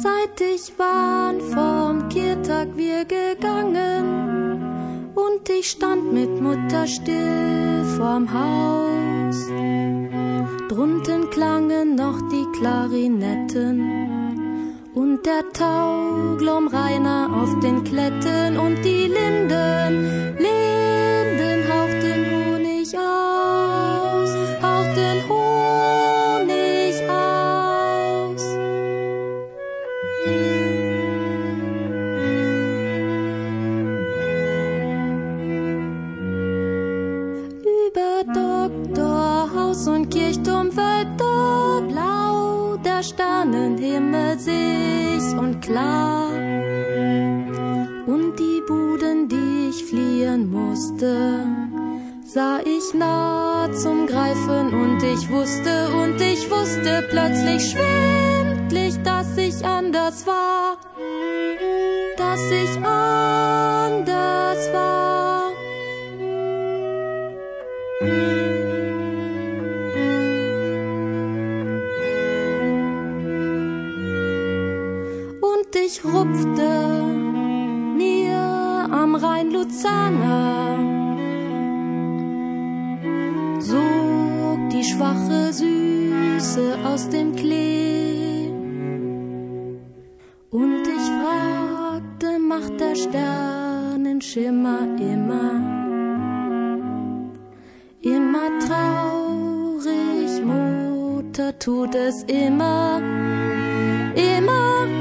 Seit ich waren vom Kirtag wir gegangen und ich stand mit Mutter still vorm Haus. Drunten klangen noch die Klarinetten und der Tauglom Rainer auf den Kletten und die Linden hauchten Honig aus, hauchten Honig aus. Über Doktorhaus und Kirchturm wölbte blau der Sternenhimmel sich und klar. Und die Buden, die ich fliehen musste, sah ich nah zum Greifen und ich wusste plötzlich schwindlig, dass ich anders war, dass ich anders war. Und ich rupfte mir am Rhein-Luzerner, sog die schwache Süße aus dem Klee. Und ich fragte, macht der Sternenschimmer immer traurig, Mutter tut es immer.